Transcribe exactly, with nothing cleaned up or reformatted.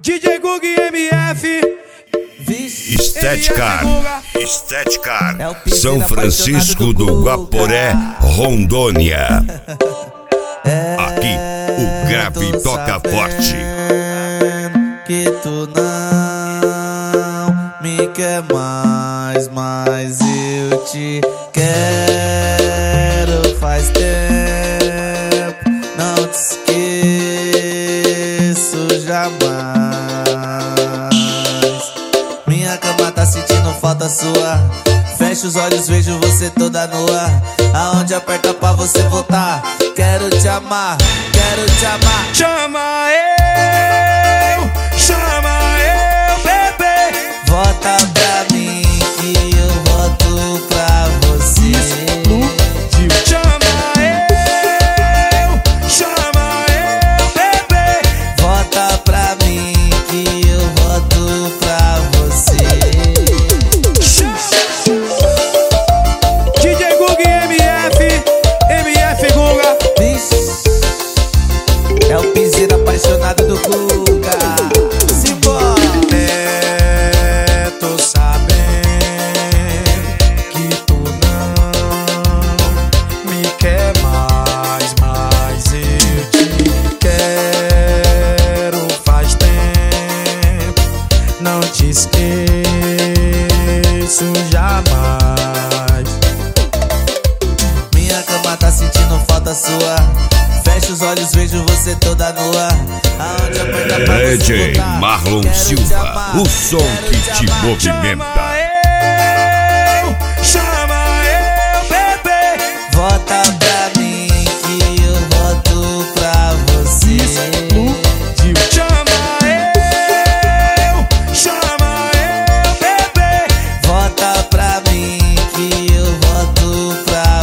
D J Gug M F. Estética, Estética, São Francisco do Guaporé, Rondônia. Aqui o grave toca forte. Que tu não me quer mais, mas eu te quero faz tempo. Não te esqueço jamais. Minha cama tá sentindo falta sua. Fecha os olhos, vejo você toda nua. Aonde aperta pra você voltar. Quero te amar, quero te amar. Chama eu, chama eu, bebê. Volta pra mim que eu volto pra você. Chama eu, chama eu, bebê. Volta pra mim que eu volto pra você. D J Gug M F, M F Guga. Vixe, é o piseiro apaixonado do Guga. Simbora. É, tô sabendo que tu não me quer mais, mas eu te quero faz tempo. Não te esqueço jamais. Minha cama tá sentindo falta sua. Fecha os olhos, vejo você toda nua. Aonde aperta pra você D J voltar. Marlon Quero te Silva, amar, o som quero que te amar. movimenta. Eu, chama eu, bebê. Volta pra mim que eu volto pra você. Chama eu, chama eu, bebê. Volta pra mim que eu volto pra